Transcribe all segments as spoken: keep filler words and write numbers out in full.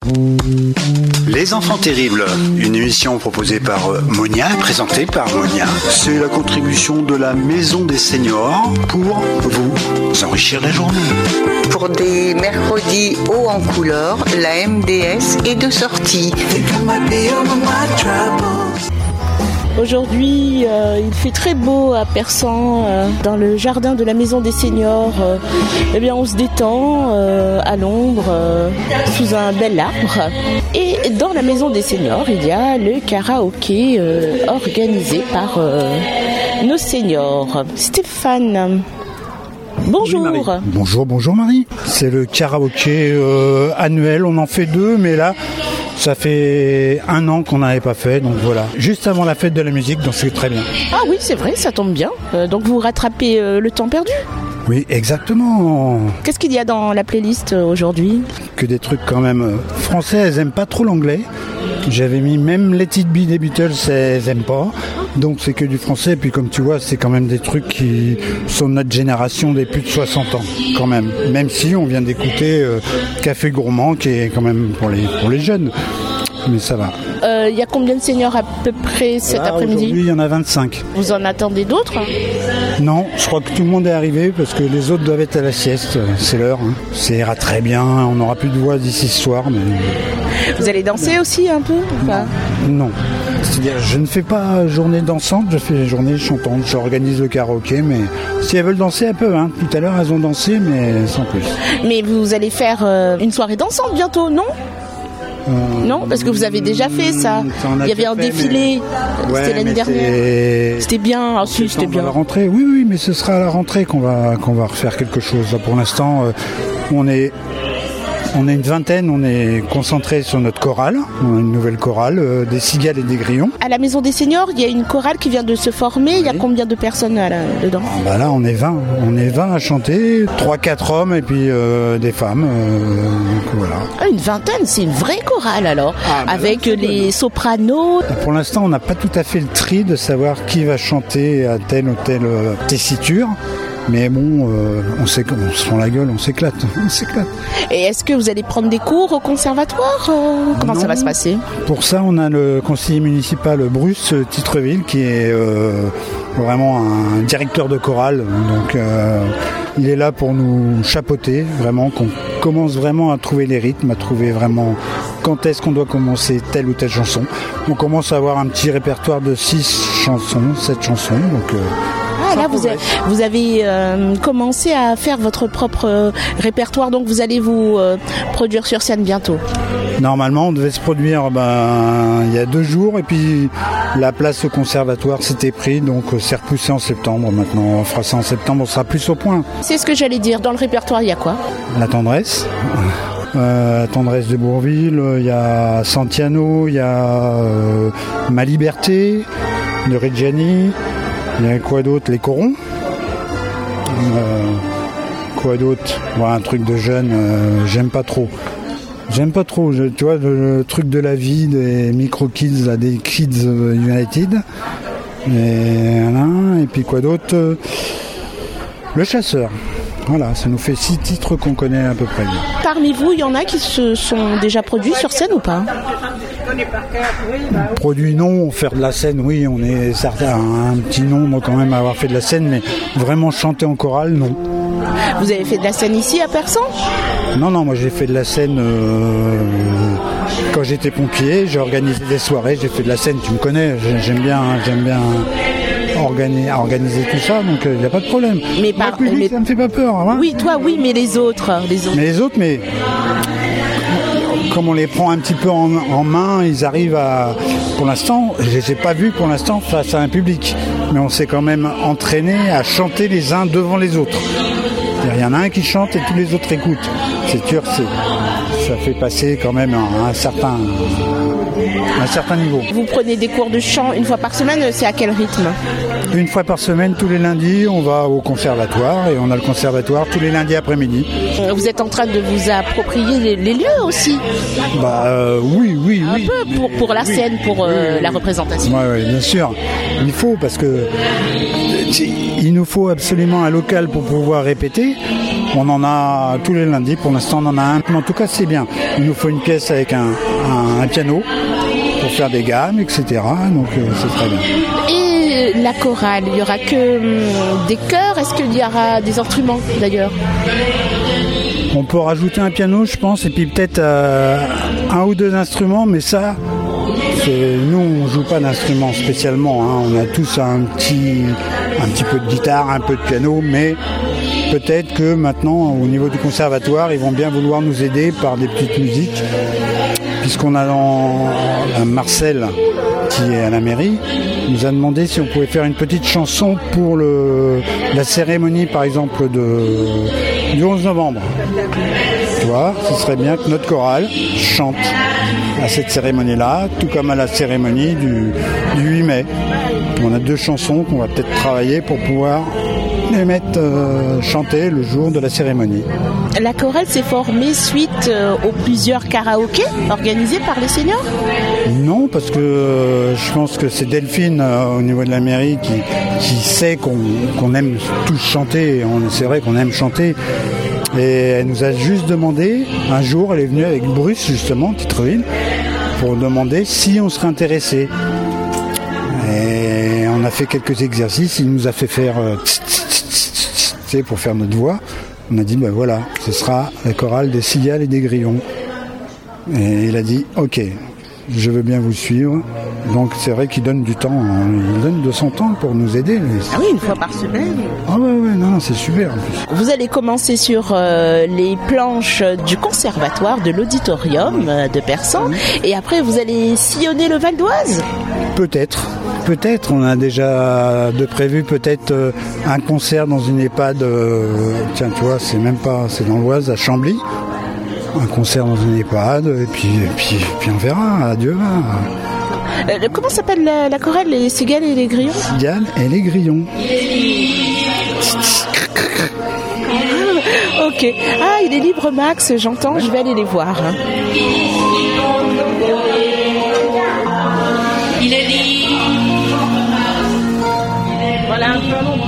Les Enfants Terribles, une émission proposée par Monia, présentée par Monia. C'est la contribution de la Maison des Seniors pour vous enrichir la journée. Pour des mercredis hauts en couleur, la M D S est de sortie. Aujourd'hui, euh, il fait très beau à Persan, euh, dans le jardin de la Maison des Seniors. Euh, eh bien, on se détend euh, à l'ombre, euh, sous un bel arbre. Et dans la Maison des Seniors, il y a le karaoké euh, organisé par euh, nos seniors. Stéphane, bonjour. Oui, bonjour, bonjour Marie. C'est le karaoké euh, annuel, on en fait deux, mais là... Ça fait un an qu'on n'avait pas fait, donc voilà. Juste avant la fête de la musique, donc c'est très bien. Ah oui, c'est vrai, ça tombe bien. Euh, donc vous rattrapez euh, le temps perdu ? Oui, exactement. Qu'est-ce qu'il y a dans la playlist euh, aujourd'hui ? Que des trucs quand même euh, français, elles aiment pas trop l'anglais. J'avais mis même Let It Be des Beatles, elles aiment pas. Donc c'est que du français, et puis comme tu vois, c'est quand même des trucs qui sont de notre génération des plus de soixante ans, quand même. Même si on vient d'écouter euh, Café Gourmand, qui est quand même pour les, pour les jeunes. Mais ça va. Il euh, y a combien de seniors à peu près cet Là, après-midi ? Aujourd'hui, il y en a vingt-cinq. Vous en attendez d'autres ? Non, je crois que tout le monde est arrivé parce que les autres doivent être à la sieste. C'est l'heure. Hein. Ça ira très bien. On n'aura plus de voix d'ici ce soir. Mais... Vous allez danser aussi un peu ou pas ? Non. C'est-à-dire, je ne fais pas journée dansante, je fais journée chantante. J'organise le karaoké, mais si elles veulent danser, elles peuvent. Hein. Tout à l'heure, elles ont dansé, mais sans plus. Mais vous allez faire euh, une soirée dansante bientôt, non ? Euh, non, parce que vous avez déjà fait ça. ça Il y avait un fait, défilé, mais... ouais, c'était l'année dernière. C'est... C'était bien, ah, si, c'était bien. À la rentrée, oui, oui, mais ce sera à la rentrée qu'on va qu'on va refaire quelque chose. Là, pour l'instant, euh, on est on est une vingtaine, on est concentré sur notre chorale, on a une nouvelle chorale, euh, des cigales et des grillons. À la Maison des Seniors, il y a une chorale qui vient de se former. Oui. Il y a combien de personnes là, dedans ? Ah, bah là, on est vingt, on est vingt à chanter, trois quatre hommes et puis euh, des femmes. Euh, donc voilà. Ah, une vingtaine, c'est une vraie chorale alors, ah, bah avec là, les sopranos. Pour l'instant, on n'a pas tout à fait le tri de savoir qui va chanter à telle ou telle euh, tessiture. Mais bon, euh, on sait qu'on se prend la gueule, on s'éclate, on s'éclate. Et est-ce que vous allez prendre des cours au conservatoire ? Comment non, ça va se passer ? Pour ça, on a le conseiller municipal Bruce Titreville qui est euh, vraiment un directeur de chorale. Donc, euh, il est là pour nous chapeauter, vraiment, qu'on commence vraiment à trouver les rythmes, à trouver vraiment quand est-ce qu'on doit commencer telle ou telle chanson. On commence à avoir un petit répertoire de six chansons, sept chansons, donc... Euh, Ah, là, vous avez, vous avez euh, commencé à faire votre propre euh, répertoire, donc vous allez vous euh, produire sur scène bientôt. Normalement, on devait se produire ben, il y a deux jours, et puis la place au conservatoire s'était pris, donc c'est repoussé en septembre. Maintenant, on fera ça en septembre, on sera plus au point. C'est ce que j'allais dire. Dans le répertoire, il y a quoi ? La tendresse. Euh, la tendresse de Bourville, il y a Santiano, il y a euh, Ma Liberté de Reggiani. Il y a quoi d'autre ? Les corons. Euh, quoi d'autre ? Bon, un truc de jeune, euh, j'aime pas trop. J'aime pas trop, je, tu vois, le, le truc de la vie des micro-kids, là, des Kids United. Et, voilà, et puis quoi d'autre ? Le chasseur. Voilà, ça nous fait six titres qu'on connaît à peu près bien. Parmi vous, il y en a qui se sont déjà produits sur scène ou pas ? Produit non, faire de la scène, oui, on est certain, un petit nombre quand même à avoir fait de la scène, mais vraiment chanter en chorale, non. Vous avez fait de la scène ici à Persan ? Non, non, moi j'ai fait de la scène euh, quand j'étais pompier, j'ai organisé des soirées, j'ai fait de la scène, tu me connais, j'aime bien, j'aime bien organiser, organiser tout ça, donc il euh, n'y a pas de problème. Mais par, moi, public, mais... ça me fait pas peur. Hein. Oui, toi, oui, mais les autres, les autres. Mais les autres, mais comme on les prend un petit peu en, en main, ils arrivent à... Pour l'instant, je les ai pas vus pour l'instant face à un public, mais on s'est quand même entraîné à chanter les uns devant les autres. Il y en a un qui chante et tous les autres écoutent. C'est sûr, c'est, ça fait passer quand même un, un, certain, un certain niveau. Vous prenez des cours de chant une fois par semaine, c'est à quel rythme ? Une fois par semaine, tous les lundis, on va au conservatoire et on a le conservatoire tous les lundis après-midi. Vous êtes en train de vous approprier les, les lieux aussi ? Bah euh, oui, oui, un oui. Un peu pour, pour la oui, scène, pour euh, oui, la oui. représentation. Oui, oui, bien sûr. Il faut parce que il nous faut absolument un local pour pouvoir répéter. On en a tous les lundis, pour l'instant on en a un, mais en tout cas c'est bien. Il nous faut une pièce avec un, un, un piano pour faire des gammes, et cetera. Donc euh, c'est très bien. Et la chorale, il n'y aura que hum, des chœurs, est-ce qu'il y aura des instruments d'ailleurs ? On peut rajouter un piano, je pense, et puis peut-être euh, un ou deux instruments, mais ça, c'est, nous, on joue pas d'instruments spécialement. Hein. On a tous un petit, un petit peu de guitare, un peu de piano, mais peut-être que maintenant, au niveau du conservatoire, ils vont bien vouloir nous aider par des petites musiques, puisqu'on a dans, Marcel, qui est à la mairie, nous a demandé si on pouvait faire une petite chanson pour le, la cérémonie, par exemple, de, du onze novembre. Tu vois, ce serait bien que notre chorale chante à cette cérémonie-là, tout comme à la cérémonie du, du huit mai. On a deux chansons qu'on va peut-être travailler pour pouvoir les mettre euh, chanter le jour de la cérémonie. La chorale s'est formée suite euh, aux plusieurs karaokés organisés par les seniors ? Non, parce que euh, je pense que c'est Delphine euh, au niveau de la mairie qui, qui sait qu'on, qu'on aime tous chanter. On, c'est vrai qu'on aime chanter. Et elle nous a juste demandé, un jour, elle est venue avec Bruce, justement, Titreville, pour demander si on serait intéressé. Et on a fait quelques exercices, il nous a fait faire euh, tss, tss, tss, tss, tss, pour faire notre voix. On a dit, ben voilà, ce sera la chorale des cigales et des grillons. Et il a dit, ok, je veux bien vous suivre. Donc c'est vrai qu'il donne du temps, hein. Il donne de son temps pour nous aider. Ah oui, une fois par semaine. Ah ouais, ouais, non, c'est super en plus. Vous allez commencer sur euh, les planches du conservatoire de l'auditorium euh, de Persan, et après vous allez sillonner le Val d'Oise ? Peut-être, peut-être. On a déjà de prévu peut-être euh, un concert dans une EHPAD. Euh, tiens, tu vois, c'est même pas, c'est dans l'Oise, à Chambly. Un concert dans une EHPAD, et puis, et puis, et puis on verra. Adieu. Euh, comment s'appelle la, la chorale, les cigales et les grillons ? Cigales et les grillons. Ah, ok. Ah, il est libre, Max, j'entends, je vais aller les voir. Hein. Il est libre. Voilà un peu long,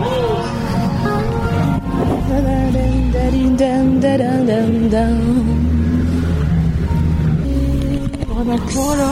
voilà.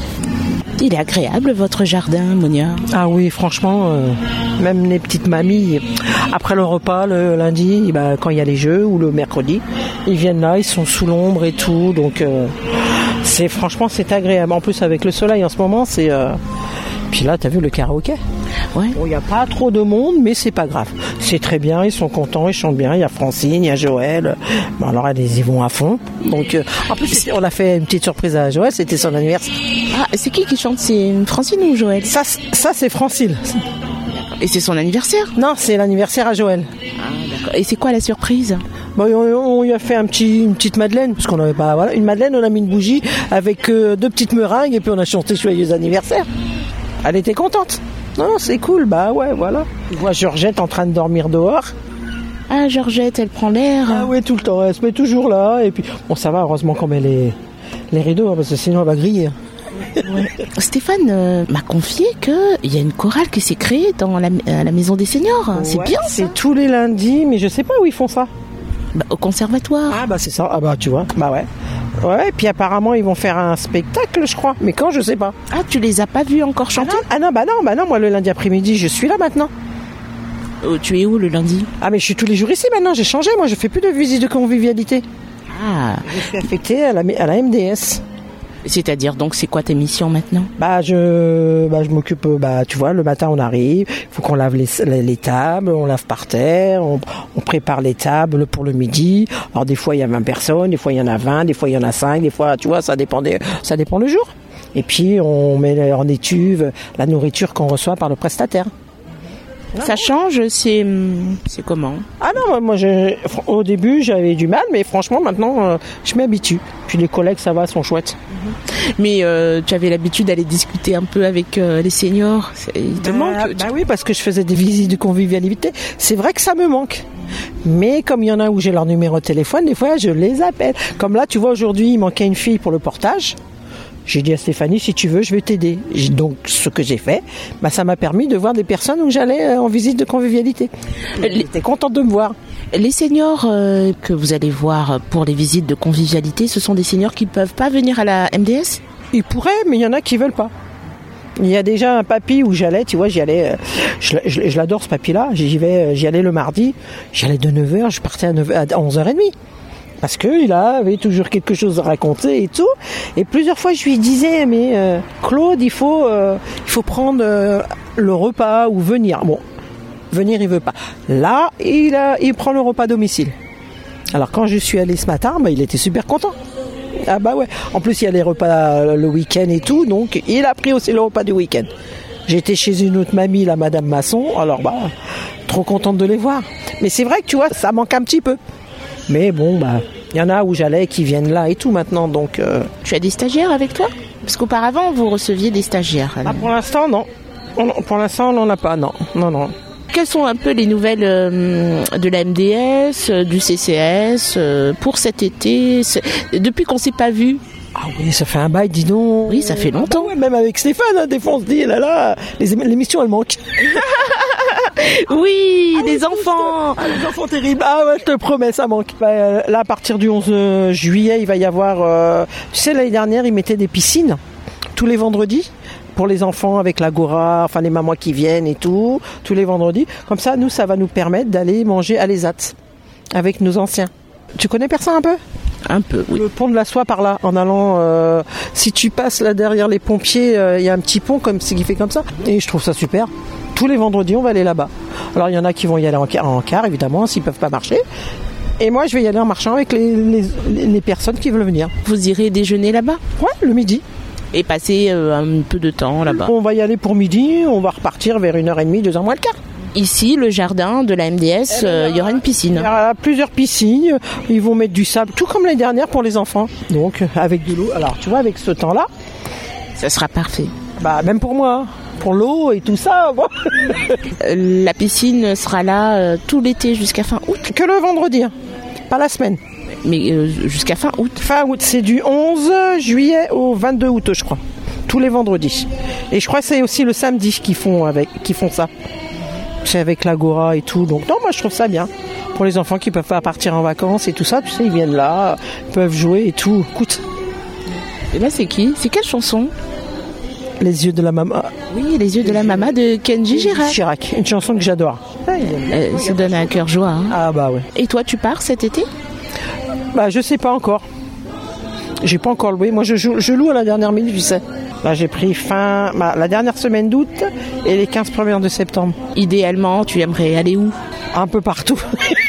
Il est agréable votre jardin, Monia. Ah oui, franchement, euh, même les petites mamies, après le repas, le lundi, bah, quand il y a les jeux, ou le mercredi, ils viennent là, ils sont sous l'ombre et tout, donc euh, c'est franchement c'est agréable. En plus avec le soleil en ce moment, c'est... Euh... Puis là, t'as vu le karaoké ? Ouais. Bon, il n'y a pas trop de monde, mais c'est pas grave. C'est très bien, ils sont contents, ils chantent bien. Il y a Francine, il y a Joël. Bon, alors, ils y vont à fond. Donc, euh, en plus, on a fait une petite surprise à Joël, c'était son anniversaire. Ah, c'est qui qui chante ? C'est Francine ou Joël ? Ça, ça c'est Francine. Et c'est son anniversaire ? Non, c'est l'anniversaire à Joël. Ah, d'accord. Et c'est quoi la surprise ? Bon, on, on lui a fait un petit, une petite madeleine, parce qu'on n'avait pas, voilà, une madeleine, on a mis une bougie avec euh, deux petites meringues, et puis on a chanté joyeux anniversaire. Elle était contente. Non, c'est cool, bah ouais, voilà. Je vois Georgette en train de dormir dehors. Ah, Georgette, elle prend l'air. Ah ouais, tout le temps, elle se met toujours là. Et puis, bon, ça va, heureusement qu'on met les, les rideaux, hein, parce que sinon elle va griller. Ouais. Stéphane euh, m'a confié qu'il y a une chorale qui s'est créée dans la, à la Maison des Seniors. Ouais, c'est bien, ça. C'est tous les lundis, mais je sais pas où ils font ça. Bah, au conservatoire. Ah bah c'est ça, ah bah tu vois, bah ouais. Ouais, et puis apparemment ils vont faire un spectacle, je crois. Mais quand, je sais pas. Ah, tu les as pas vus encore chanter ? Ah non, ah non, bah non, bah non, moi le lundi après-midi, je suis là maintenant. Oh, tu es où le lundi ? Ah mais je suis tous les jours ici maintenant, j'ai changé, moi je fais plus de visite de convivialité. Ah. Je suis affectée à la, à la M D S. C'est-à-dire, donc, c'est quoi tes missions maintenant ? Bah, je, bah, je m'occupe, bah, tu vois, le matin, on arrive, il faut qu'on lave les, les, les tables, on lave par terre, on, on prépare les tables pour le midi. Alors, des fois, il y a vingt personnes, des fois, il y en a vingt, des fois, il y en a cinq, des fois, tu vois, ça dépend, des, ça dépend le jour. Et puis, on met en étuve la nourriture qu'on reçoit par le prestataire. Ça change, c'est, c'est comment ? Ah non, moi, je, au début, j'avais du mal, mais franchement, maintenant, euh, je m'habitue. Puis les collègues, ça va, sont chouettes. Mais euh, tu avais l'habitude d'aller discuter un peu avec euh, les seniors. Il te bah, manque ? Bah oui, parce que je faisais des visites de convivialité. C'est vrai que ça me manque. Mais comme il y en a où j'ai leur numéro de téléphone, des fois, je les appelle. Comme là, tu vois, aujourd'hui, il manquait une fille pour le portage. J'ai dit à Stéphanie, si tu veux, je vais t'aider. Donc, ce que j'ai fait, bah, ça m'a permis de voir des personnes où j'allais en visite de convivialité. Elle était contente de me voir. Les seniors euh, que vous allez voir pour les visites de convivialité, ce sont des seniors qui ne peuvent pas venir à la M D S ? Ils pourraient, mais il y en a qui veulent pas. Il y a déjà un papy où j'allais, tu vois, j'y allais, je, je, je l'adore ce papy-là, j'y vais, j'y allais le mardi, j'y allais de neuf heures, je partais à, neuf, à onze heures trente. Parce qu'il avait toujours quelque chose à raconter et tout. Et plusieurs fois, je lui disais, mais euh, Claude, il faut, euh, il faut prendre euh, le repas ou venir. Bon, venir, il veut pas. Là, il, a, il prend le repas à domicile. Alors quand je suis allée ce matin, bah, il était super content. Ah bah ouais. En plus, il y a les repas le week-end et tout, donc il a pris aussi le repas du week-end. J'étais chez une autre mamie, la Madame Masson, alors bah, trop contente de les voir. Mais c'est vrai que tu vois, ça manque un petit peu. Mais bon, bah, il y en a où j'allais qui viennent là et tout maintenant, donc... Euh... Tu as des stagiaires avec toi ? Parce qu'auparavant, vous receviez des stagiaires. Ah, pour l'instant, non. Pour l'instant, on n'en a pas, non. Non, non. Quelles sont un peu les nouvelles euh, de la M D S, euh, du C C S euh, pour cet été, depuis qu'on ne s'est pas vu? Ah oui, ça fait un bail, dis donc. Oui, ça fait longtemps. Ah bah ouais, même avec Stéphane, hein, des fois on se dit, là là, les, l'émission elle manque. Oui, ah, des enfants. Ah, les enfants terribles. Ah ouais, je te promets, ça manque. Bah, là, à partir du onze juillet, il va y avoir... Euh, tu sais, l'année dernière, ils mettaient des piscines tous les vendredis pour les enfants avec l'Agora, enfin les mamans qui viennent et tout, tous les vendredis. Comme ça, nous, ça va nous permettre d'aller manger à l'Esat avec nos anciens. Tu connais personne un peu ? Un peu, oui. Le pont de la Soie par là, en allant... Euh, si tu passes là derrière les pompiers, il euh, y a un petit pont comme ce qui fait comme ça. Et je trouve ça super. Tous les vendredis, on va aller là-bas. Alors, il y en a qui vont y aller en car, en car évidemment, s'ils ne peuvent pas marcher. Et moi, je vais y aller en marchant avec les, les, les personnes qui veulent venir. Vous irez déjeuner là-bas ? Ouais, le midi. Et passer euh, un peu de temps là-bas. On va y aller pour midi, on va repartir vers une heure trente, deux heures moins le quart. Ici, le jardin de la M D S, il euh, y aura une piscine. Il y aura plusieurs piscines, ils vont mettre du sable, tout comme l'année dernière pour les enfants. Donc, avec de l'eau. Alors, tu vois, avec ce temps-là... Ça sera parfait. Bah, même pour moi, pour l'eau et tout ça. Bon. La piscine sera là euh, tout l'été jusqu'à fin août. Que le vendredi, hein. Pas la semaine. Mais euh, jusqu'à fin août. Fin août, c'est du onze juillet au vingt-deux août, je crois. Tous les vendredis. Et je crois que c'est aussi le samedi qu'ils font, avec, qu'ils font ça. C'est avec l'Agora et tout. Donc non, moi je trouve ça bien. Pour les enfants qui peuvent pas partir en vacances et tout ça, tu sais, ils viennent là, ils peuvent jouer et tout. Écoute. Et là, c'est qui ? C'est quelle chanson ? Les yeux de la maman. Oui, Les yeux de la maman de Kenji Girac. Girac, une chanson que j'adore. Euh, ça donne un cœur joie. Hein. Ah bah ouais. Et toi, tu pars cet été ? Bah je sais pas encore. J'ai pas encore loué. Moi je, joue, je loue à la dernière minute, tu sais. Là j'ai pris fin bah, la dernière semaine d'août et les quinze premières de septembre. Idéalement, tu aimerais aller où ? Un peu partout.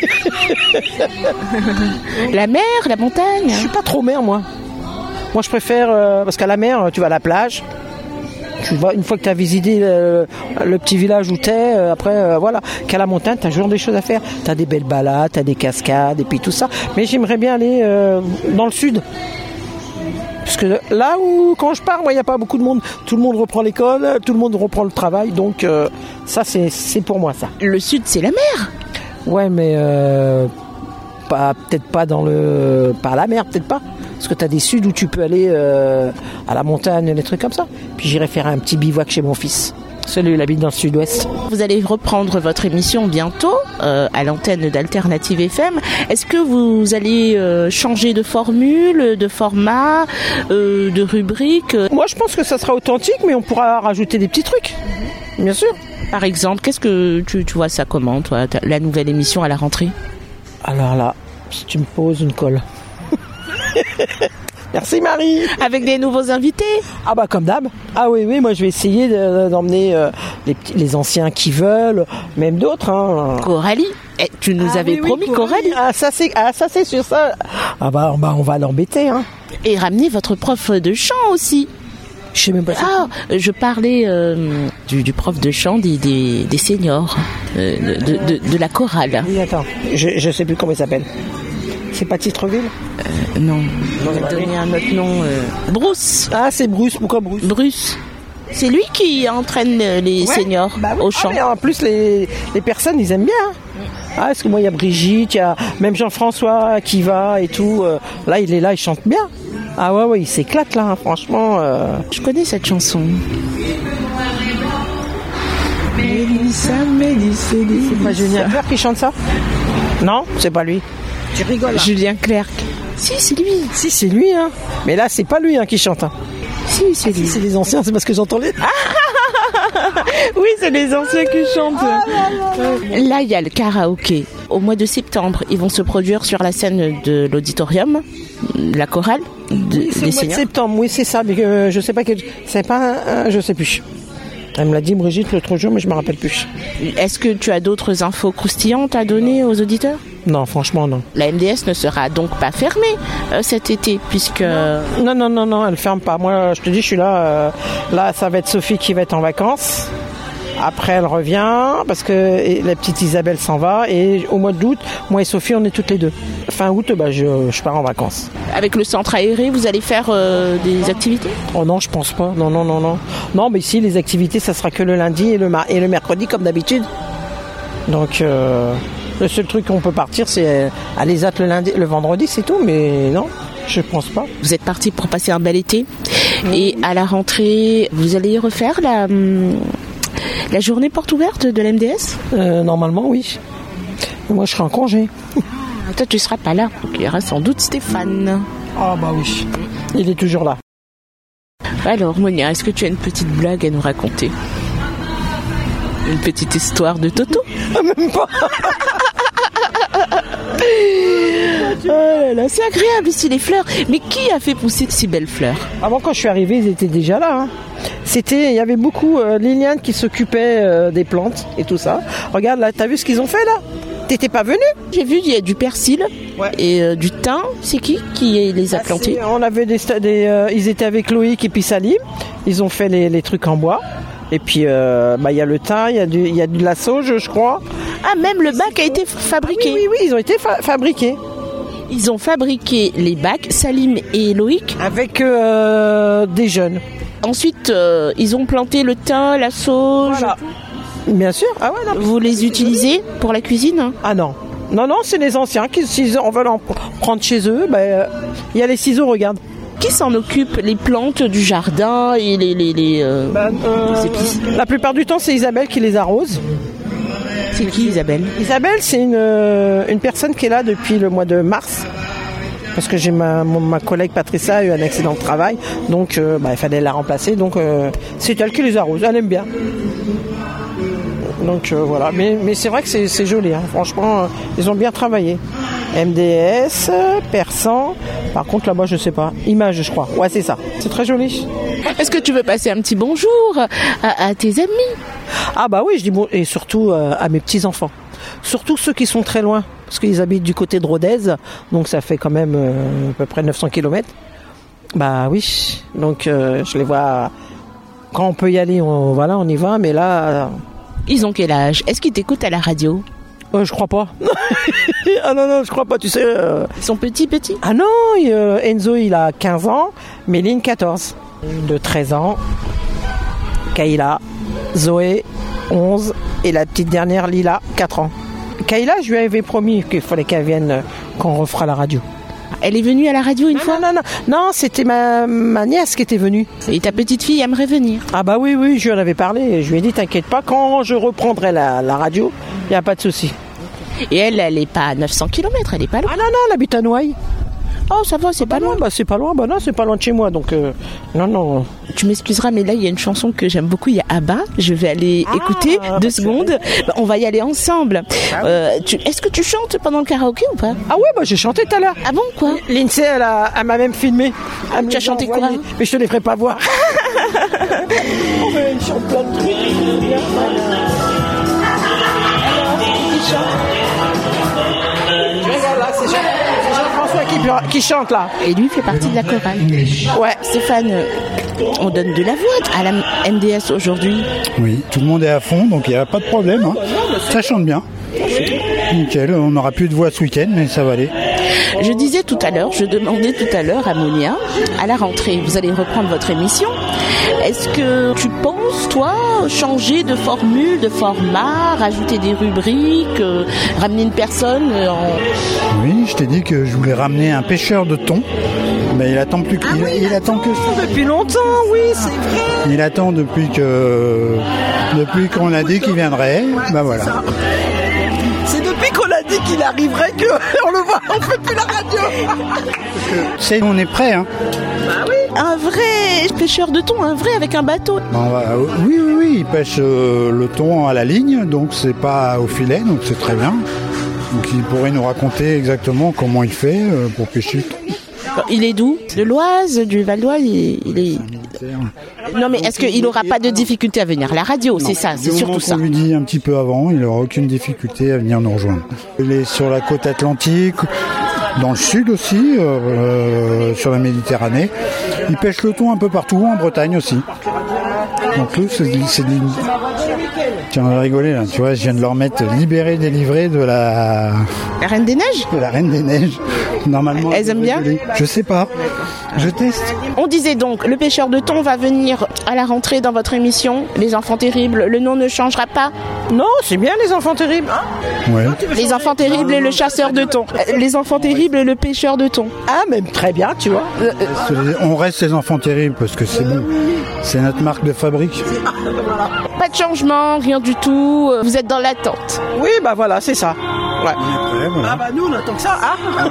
La mer, la montagne ? Je suis pas trop mer moi. Moi je préfère euh, parce qu'à la mer tu vas à la plage. Tu vas, une fois que tu as visité le, le petit village où tu es, euh, après, euh, voilà. Qu'à la montagne, tu as toujours des choses à faire. Tu as des belles balades, tu as des cascades et puis tout ça. Mais j'aimerais bien aller euh, dans le sud. Parce que là où, quand je pars, moi, il n'y a pas beaucoup de monde. Tout le monde reprend l'école, tout le monde reprend le travail. Donc, euh, ça, c'est, c'est pour moi, ça. Le sud, c'est la mer. Ouais, mais euh, pas, peut-être pas dans le... Pas à la mer, peut-être pas. Parce que tu as des suds où tu peux aller euh, à la montagne, des trucs comme ça. Puis j'irai faire un petit bivouac chez mon fils. Celui, il habite dans le sud-ouest. Vous allez reprendre votre émission bientôt euh, à l'antenne d'Alternative F M. Est-ce que vous allez euh, changer de formule, de format, euh, de rubrique ? Moi, je pense que ça sera authentique, mais on pourra rajouter des petits trucs. Bien sûr. Par exemple, qu'est-ce que tu, tu vois ça comment, toi, la nouvelle émission à la rentrée ? Alors là, si tu me poses une colle... Merci Marie. Avec des nouveaux invités. Ah bah comme d'hab. Ah oui oui, moi je vais essayer de, d'emmener euh, les, petits, les anciens qui veulent, même d'autres. Hein. Coralie, eh, tu nous ah, avais oui, promis oui, Coralie. Ah ça c'est ah ça c'est sur ça. Ah bah, bah on va l'embêter hein. Et ramener votre prof de chant aussi. Je sais même pas. Ah, je parlais euh, du, du prof de chant des, des, des seniors, euh, de, de, de la chorale. Oui attends, je je sais plus comment il s'appelle. C'est pas Titreville ? euh, Non, on va donner un autre nom. Euh... Bruce. Ah, c'est Bruce. Pourquoi Bruce ? Bruce. C'est lui qui entraîne les ouais, seniors bah oui. au chant. Ah, mais en plus, les, les personnes, ils aiment bien. Ah, parce que moi, il y a Brigitte, il y a même Jean-François qui va et tout. Là, il est là, il chante bien. Ah ouais, ouais, il s'éclate là, hein, franchement. Euh... Je connais cette chanson. Mélissa, Mélissa, c'est pas Julien Clerc qui chante ça ? Non, c'est pas lui. Tu rigoles. Là. Julien Clerc. Si, c'est lui. Si, c'est lui. Hein. Mais là, c'est pas lui hein, qui chante. Hein. Si, c'est lui. Si, c'est les anciens, c'est parce que j'entends les... Oui, c'est les anciens qui chantent. Ah, là, là. Là, il y a le karaoké. Au mois de septembre, ils vont se produire sur la scène de l'auditorium, la chorale de, oui, c'est des le mois seniors. de septembre, oui, c'est ça. Mais euh, je sais pas quel... C'est pas... Un... Je sais plus. Elle me l'a dit, Brigitte, l'autre jour, mais je me rappelle plus. Est-ce que tu as d'autres infos croustillantes à donner aux auditeurs ? Non, franchement, non. La M D S ne sera donc pas fermée euh, cet été, puisque... Non, non, non, non, elle ferme pas. Moi, je te dis, je suis là. Euh, là, ça va être Sophie qui va être en vacances. Après, elle revient, parce que la petite Isabelle s'en va. Et au mois d'août, moi et Sophie, on est toutes les deux. Fin août, bah, je, je pars en vacances. Avec le centre aéré, vous allez faire euh, des activités ? Oh non, je pense pas. Non, non, non, non. Non, mais ici, les activités, ça sera que le lundi et le, mar- et le mercredi, comme d'habitude. Donc... Euh... Le seul truc qu'on peut partir, c'est aller zat le lundi, le vendredi, c'est tout. Mais non, je pense pas. Vous êtes parti pour passer un bel été. Mmh. Et à la rentrée, vous allez refaire la, la journée porte ouverte de l'M D S ? euh, Normalement, oui. Moi, je serai en congé. Toi, tu seras pas là. Il y aura sans doute Stéphane. Ah bah oui. Il est toujours là. Alors, Monia, est-ce que tu as une petite blague à nous raconter ? Une petite histoire de Toto ? Ah, même pas. Oh là là, c'est agréable ici les fleurs. Mais qui a fait pousser de si belles fleurs ? Avant, quand je suis arrivée, ils étaient déjà là. Hein. C'était, il y avait beaucoup euh, Liliane qui s'occupait euh, des plantes et tout ça. Regarde là, t'as vu ce qu'ils ont fait là ? T'étais pas venue ? J'ai vu, il y a du persil ouais. et euh, du thym. C'est qui qui les a ah, plantés ? On avait des, des euh, ils étaient avec Loïc et puis Salim. Ils ont fait les, les trucs en bois. Et puis, euh, bah, y a le thym, il y a du, il y a de la sauge, je crois. Ah, même le bac a été fabriqué. Ah, oui, oui, oui, ils ont été fa- fabriqués. Ils ont fabriqué les bacs, Salim et Loïc. Avec euh, des jeunes. Ensuite, euh, ils ont planté le thym, la sauge. Voilà. Bien sûr. Ah ouais, non, vous les utilisez pour la cuisine ? Ah non. Non, non, c'est les anciens qui, s'ils en veulent en prendre chez eux, bah, euh, y a les ciseaux, regarde. Qui s'en occupe ? Les plantes du jardin et les, les, les, euh, bah, euh, les épices ? La plupart du temps, c'est Isabelle qui les arrose. C'est qui Isabelle ? Isabelle, c'est une, euh, une personne qui est là depuis le mois de mars. Parce que j'ai ma, mon, ma collègue Patricia a eu un accident de travail. Donc, euh, bah, il fallait la remplacer. Donc, euh, c'est elle qui les arrose. Elle aime bien. Donc, euh, voilà. Mais, mais c'est vrai que c'est, c'est joli. Hein. Franchement, euh, ils ont bien travaillé. M D S, persan. Par contre, là-bas, je sais pas. Image, je crois. Ouais, c'est ça. C'est très joli. Est-ce que tu veux passer un petit bonjour à, à tes amis ? Ah bah oui, je dis bon. Et surtout euh, à mes petits-enfants. Surtout ceux qui sont très loin. Parce qu'ils habitent du côté de Rodez. Donc, ça fait quand même euh, à peu près neuf cents kilomètres. Bah oui. Donc, euh, je les vois... Quand on peut y aller, on, voilà, on y va. Mais là... Euh... Ils ont quel âge ? Est-ce qu'ils t'écoutent à la radio ? Euh, je crois pas. Ah non, non, je crois pas, tu sais. Euh... Ils sont petits, petits ? Ah non, euh, Enzo, il a quinze ans, Méline, quatorze. De treize ans, Kayla, Zoé, onze, et la petite dernière, Lila, quatre ans. Kayla, je lui avais promis qu'il fallait qu'elle vienne quand on refera la radio. Elle est venue à la radio une non, fois ? Non, non, non, non, c'était ma, ma nièce qui était venue. Et ta petite fille aimerait venir ? Ah bah oui, oui, je lui en avais parlé. Je lui ai dit, t'inquiète pas, quand je reprendrai la, la radio, il n'y a pas de souci. Et elle, elle n'est pas à neuf cents kilomètres, elle n'est pas loin. Ah non, non, elle habite à Noailles. Oh, ça va, c'est ah pas bah loin. Non, bah c'est pas loin, bah non, c'est pas loin de chez moi, donc euh, non, non. Tu m'excuseras, mais là, il y a une chanson que j'aime beaucoup, il y a Abba, je vais aller ah, écouter deux bah, secondes, bah, on va y aller ensemble. Ah, euh, tu, est-ce que tu chantes pendant le karaoké ou pas ? Ah ouais, bah j'ai chanté tout à l'heure. Ah bon, quoi ? Lindsay, elle, a, elle m'a même filmé. Elle tu as chanté quoi ? Mais je te les ferai pas voir. On veut une chante plein de trucs. Alors, qui chante ? Regarde là, c'est Jean, c'est Jean-François qui, qui chante là. Et lui fait partie de la chorale. Ouais. Stéphane, on donne de la voix à la M D S aujourd'hui. Oui, tout le monde est à fond, donc il n'y a pas de problème. Hein. Ça chante bien. Nickel, on n'aura plus de voix ce week-end, mais ça va aller. Je disais tout à l'heure, je demandais tout à l'heure à Monia, à la rentrée, vous allez reprendre votre émission. Est-ce que tu penses, toi, changer de formule, de format, rajouter des rubriques, euh, ramener une personne en... Oui, je t'ai dit que je voulais ramener un pêcheur de thon. Mais il attend plus que... Ah il, oui, il, il attend que... Depuis longtemps, oui, c'est vrai. Il attend depuis que... Depuis qu'on a dit qu'il viendrait. Ouais, ben voilà. C'est depuis qu'on a dit dit qu'il arriverait qu'on le voit, on fait plus la radio. C'est, on est prêt, hein. Bah oui. Un vrai pêcheur de thon, un vrai avec un bateau. On va- oui, oui, oui, il pêche euh, le thon à la ligne, donc c'est pas au filet, donc c'est très bien. Donc il pourrait nous raconter exactement comment il fait euh, pour pêcher le thon. Il est d'où? De l'Oise, du Val d'Oise, il, il est... Non mais est-ce qu'il n'aura pas de difficulté à venir à la radio? C'est ça, c'est Du surtout moment ça. qu'on lui dit un petit peu avant, il n'aura aucune difficulté à venir nous rejoindre. Il est sur la côte atlantique, dans le sud aussi, euh, euh, sur la Méditerranée. Il pêche le thon un peu partout, en Bretagne aussi. Donc lui, c'est, c'est de l'île. Tiens, on va rigoler là. Tu vois, je viens de leur mettre libéré, délivré de la, La Reine des Neiges? de la Reine des Neiges. Normalement. Elles aiment bien rigoler. Je sais pas. Je teste. On disait donc, le pêcheur de thon va venir à la rentrée dans votre émission, Les Enfants Terribles. Le nom ne changera pas. Non, c'est bien les enfants terribles. Hein. Ouais. Les Enfants Terribles et le chasseur de thon. Euh, Les Enfants Terribles et le pêcheur de thon. Ah, même très bien, tu vois. Euh, euh, C'est- On reste les enfants terribles parce que c'est bon. C'est notre marque de fabrique. Pas de changement, rien du tout. euh, Vous êtes dans l'attente. oui, bah voilà, c'est ça. Ouais. Ouais, voilà. Ah bah nous on attend que ça, hein.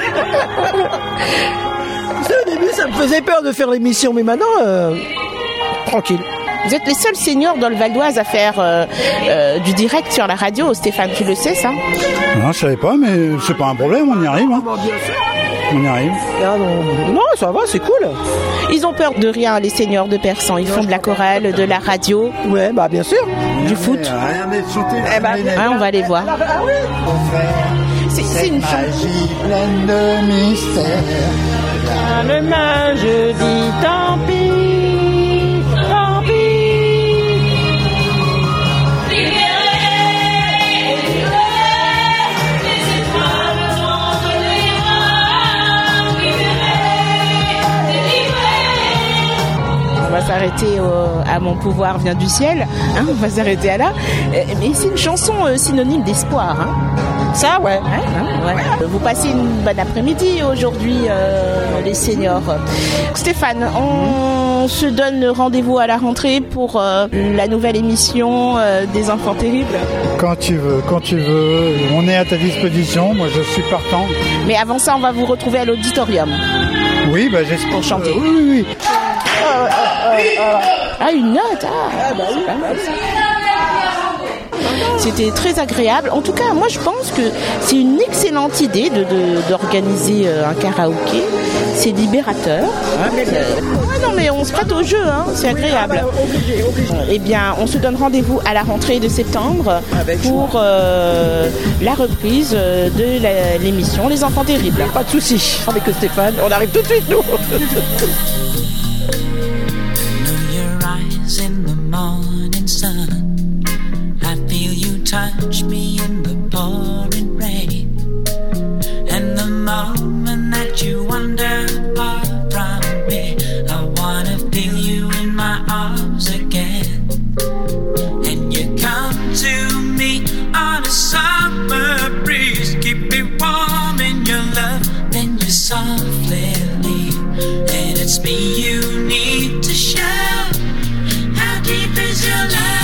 Tu sais, au début ça me faisait peur de faire l'émission, mais maintenant, euh, tranquille. Vous êtes les seuls seniors dans le Val d'Oise à faire euh, euh, du direct sur la radio. Stéphane, tu le sais ça? Non, je savais pas, mais c'est pas un problème, on y arrive. Hein. On y arrive. Ah, non, non, ça va, c'est cool. Ils ont peur de rien, les seniors de Persan. Ils font de la chorale, de la radio, Ouais, bah bien sûr. du foot. Regardez, sauter. Eh ben, Hein, on va aller voir. C'est, c'est une chanson. Magie pleine de mystère. Le main, je dis tant pis, tant pis. On va s'arrêter au- à Mon pouvoir vient du ciel. Hein, on va s'arrêter à là. Euh, Mais c'est une chanson euh, synonyme d'espoir. Hein. Ça, ouais. Ouais, hein, ouais. Vous passez une bonne après-midi aujourd'hui, euh, les seniors. Stéphane, on se donne rendez-vous à la rentrée pour euh, la nouvelle émission euh, des Enfants Terribles. Quand tu veux, quand tu veux. On est à ta disposition. Moi, je suis partant. Mais avant ça, on va vous retrouver à l'auditorium. Oui, bah j'espère. Pour chanter. Oui, oui, oui. Ah, une note. Ah, bah oui, pas mal, ça. C'était très agréable. En tout cas, moi, je pense que c'est une excellente idée de, de- d'organiser euh, un karaoké. C'est libérateur. Euh, ouais, non, mais on se prête au jeu, hein. C'est agréable. Eh bien, on se donne rendez-vous à la rentrée de septembre pour euh, la reprise euh, de la- l'émission Les Enfants Terribles. Pas de soucis. Avec Stéphane, on arrive tout de suite, nous. Your eyes in the morning sun. I feel you touch me in the pouring rain. And the moment that you wander far from me, I wanna feel you in my arms again. And you come to me on a summer breeze, keep me warm in your love, then you softly leave. And it's me you need to show. How deep is your love?